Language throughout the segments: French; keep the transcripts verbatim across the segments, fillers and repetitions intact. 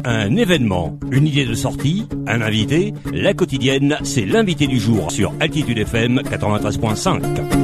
Un événement, une idée de sortie, un invité, la quotidienne, c'est l'invité du jour sur Altitude F M quatre-vingt-treize virgule cinq.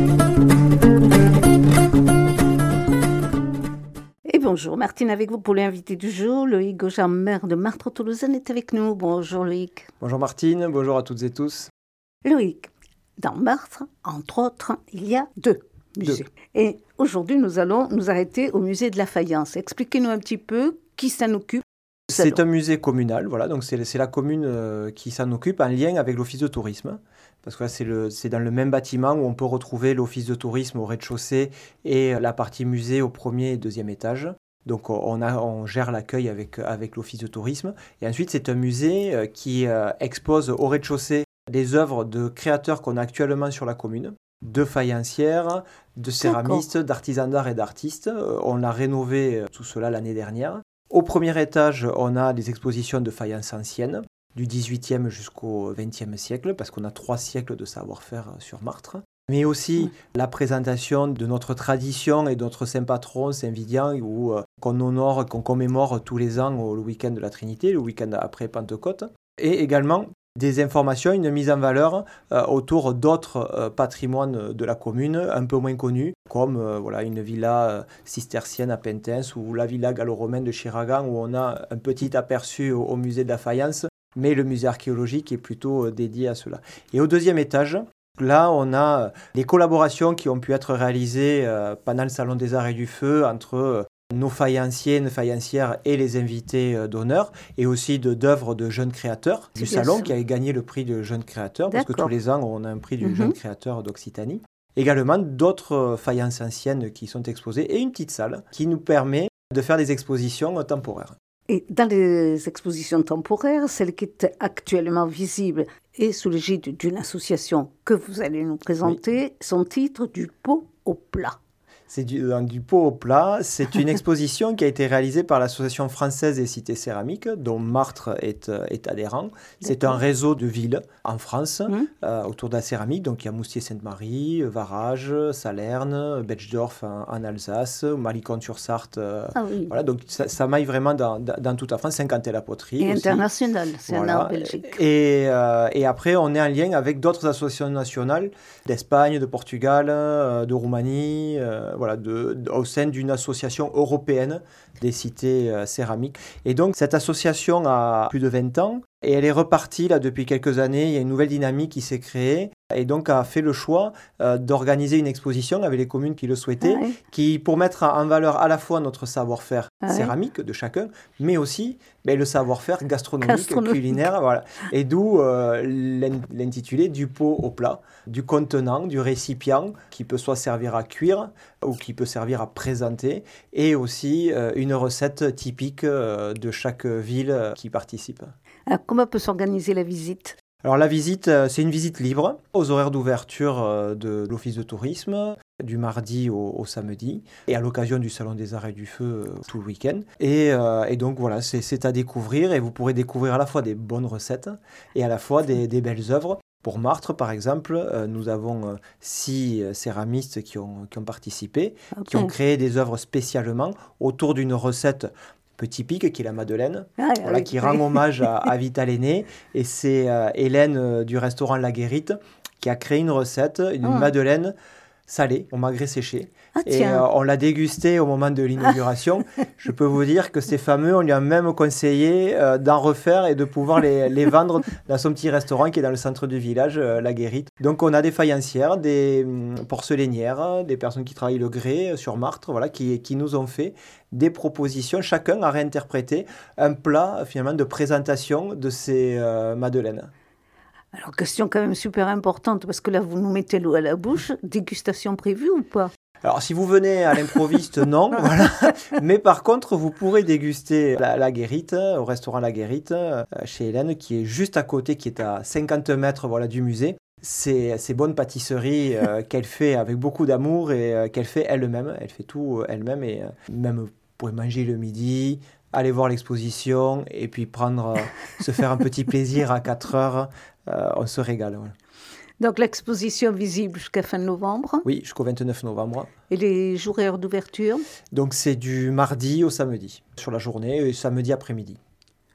Et bonjour, Martine avec vous pour l'invité du jour. Loïc Gaujean, maire de Martres-Toulousaine, est avec nous. Bonjour Loïc. Bonjour Martine, bonjour à toutes et tous. Loïc, dans Martres, entre autres, il y a deux musées. Deux. Et aujourd'hui, nous allons nous arrêter au musée de la Faïence. Expliquez-nous un petit peu qui s'en occupe. C'est un musée communal, voilà, donc c'est, c'est la commune euh, qui s'en occupe en lien avec l'office de tourisme. Parce que là, c'est, le, c'est dans le même bâtiment où on peut retrouver l'office de tourisme au rez-de-chaussée et la partie musée au premier et deuxième étage. Donc on, a, on gère l'accueil avec, avec l'office de tourisme. Et ensuite, c'est un musée euh, qui euh, expose au rez-de-chaussée des œuvres de créateurs qu'on a actuellement sur la commune, de faïencières, de céramistes, D'accord. d'artisans d'art et d'artistes. Euh, on a rénové euh, tout cela l'année dernière. Au premier étage, on a des expositions de faïence anciennes, du dix-huitième jusqu'au vingtième siècle, parce qu'on a trois siècles de savoir-faire sur Martres. Mais aussi mmh. la présentation de notre tradition et de notre saint patron, Saint Vidian, où, euh, qu'on honore, qu'on commémore tous les ans au, le week-end de la Trinité, le week-end après Pentecôte. Et également des informations, une mise en valeur euh, autour d'autres euh, patrimoines de la commune, un peu moins connus, comme euh, voilà, une villa euh, cistercienne à Pentens ou la villa gallo-romaine de Chiragan, où on a un petit aperçu au, au musée de la Faïence, mais le musée archéologique est plutôt euh, dédié à cela. Et au deuxième étage, là, on a les collaborations qui ont pu être réalisées euh, pendant le Salon des Arts et du Feu entre euh, nos faïenciers, nos faïencières et les invités euh, d'honneur, et aussi de, d'œuvres de jeunes créateurs du salon sûr. Qui a gagné le prix de jeunes créateurs, D'accord. parce que tous les ans, on a un prix du mm-hmm. jeune créateur d'Occitanie. Également, d'autres faïences anciennes qui sont exposées, et une petite salle qui nous permet de faire des expositions temporaires. Et dans les expositions temporaires, celle qui est actuellement visible est sous l'égide d'une association que vous allez nous présenter, oui. son titre, Du pot au plat. C'est du, du pot au plat. C'est une exposition qui a été réalisée par l'Association française des cités céramiques, dont Martres est, est adhérent. D'accord. C'est un réseau de villes en France mmh. euh, autour de la céramique. Donc il y a Moustier-Sainte-Marie, Varage, Salerne, Betschdorf en, en Alsace, Malicorne-sur-Sarthe. Euh, ah oui. Voilà, donc ça, ça maille vraiment dans, dans, dans toute la France. Saint-Quentin-la-Poterie. Et aussi. International, c'est voilà. un art belgique. Et, euh, et après, on est en lien avec d'autres associations nationales d'Espagne, de Portugal, euh, de Roumanie. Euh, Voilà, de, de, au sein d'une association européenne des cités euh, céramiques. Et donc, cette association a plus de vingt ans et elle est repartie là, depuis quelques années. Il y a une nouvelle dynamique qui s'est créée et donc a fait le choix euh, d'organiser une exposition avec les communes qui le souhaitaient, ah ouais. qui, pour mettre en valeur à la fois notre savoir-faire ah céramique ouais. de chacun, mais aussi ben, le savoir-faire gastronomique, gastronomique. culinaire. Voilà. Et d'où euh, l'intitulé Du pot au plat, du contenant, du récipient qui peut soit servir à cuire ou qui peut servir à présenter, et aussi euh, une recette typique euh, de chaque ville euh, qui participe. Alors, comment peut s'organiser la visite ? Alors la visite, euh, c'est une visite libre, aux horaires d'ouverture euh, de l'office de tourisme, du mardi au, au samedi, et à l'occasion du Salon des Arts et du Feu euh, tout le week-end. Et, euh, et donc voilà, c'est, c'est à découvrir, et vous pourrez découvrir à la fois des bonnes recettes, et à la fois des, des belles œuvres. Pour Martres, par exemple, euh, nous avons euh, six euh, céramistes qui ont, qui ont participé, okay. qui ont créé des œuvres spécialement autour d'une recette peu typique, qui est la Madeleine, ah, voilà, oui. qui rend hommage à, à Vital Aîné. Et c'est euh, Hélène euh, du restaurant La Guérite qui a créé une recette, une oh. Madeleine salée au magret séché. Ah, et euh, on l'a dégusté au moment de l'inauguration. Ah. Je peux vous dire que c'est fameux. On lui a même conseillé euh, d'en refaire et de pouvoir les, les vendre dans son petit restaurant qui est dans le centre du village, euh, La Guérite. Donc on a des faïencières, des hum, porcelainières, des personnes qui travaillent le grès sur Martres, voilà, qui, qui nous ont fait des propositions. Chacun a réinterprété un plat finalement de présentation de ces euh, madeleines. Alors, question quand même super importante, parce que là, vous nous mettez l'eau à la bouche. Dégustation prévue ou pas ? Alors, si vous venez à l'improviste, non. Voilà. Mais par contre, vous pourrez déguster la, la Guérite, au restaurant La Guérite, euh, chez Hélène, qui est juste à côté, qui est à cinquante mètres voilà, du musée. Ces, ces bonnes pâtisseries euh, qu'elle fait avec beaucoup d'amour et euh, qu'elle fait elle-même. Elle fait tout euh, elle-même et euh, même vous pouvez manger le midi, aller voir l'exposition et puis prendre, euh, se faire un petit plaisir à quatre heures. Euh, on se régale. Voilà. Donc l'exposition visible jusqu'à fin novembre. Oui, jusqu'au vingt-neuf novembre. Et les jours et heures d'ouverture ? Donc c'est du mardi au samedi, sur la journée, et samedi après-midi.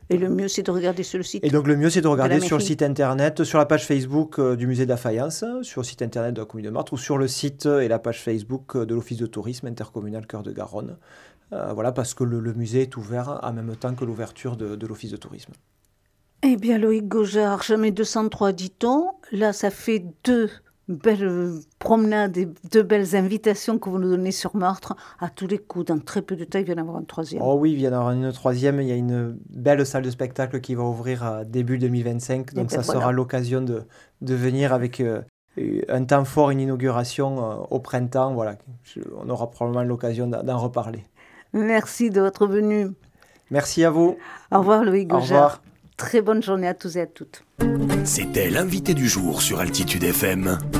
Et le mieux, c'est de regarder sur le site. Et donc le mieux, c'est de regarder de sur le site internet, sur la page Facebook euh, du musée de la Fayence, sur le site internet de la commune de Martres, ou sur le site et la page Facebook de l'Office de tourisme intercommunal Cœur de Garonne. Euh, voilà, parce que le, le musée est ouvert en même temps que l'ouverture de, de l'Office de tourisme. Eh bien, Loïc Gaujard, jamais deux cent trois, dit-on. Là, ça fait deux belles promenades et deux belles invitations que vous nous donnez sur Martres. À tous les coups, dans très peu de temps, il vient d'y avoir une troisième. Oh oui, il vient d'y avoir une troisième. Il y a une belle salle de spectacle qui va ouvrir à début deux mille vingt-cinq. Donc ben ça voilà. sera l'occasion de, de venir avec euh, un temps fort, une inauguration euh, au printemps. Voilà, Je, on aura probablement l'occasion d'en, d'en reparler. Merci de votre venue. Merci à vous. Au revoir, Loïc Au Gaujard. revoir. Très bonne journée à tous et à toutes. C'était l'invité du jour sur Altitude F M.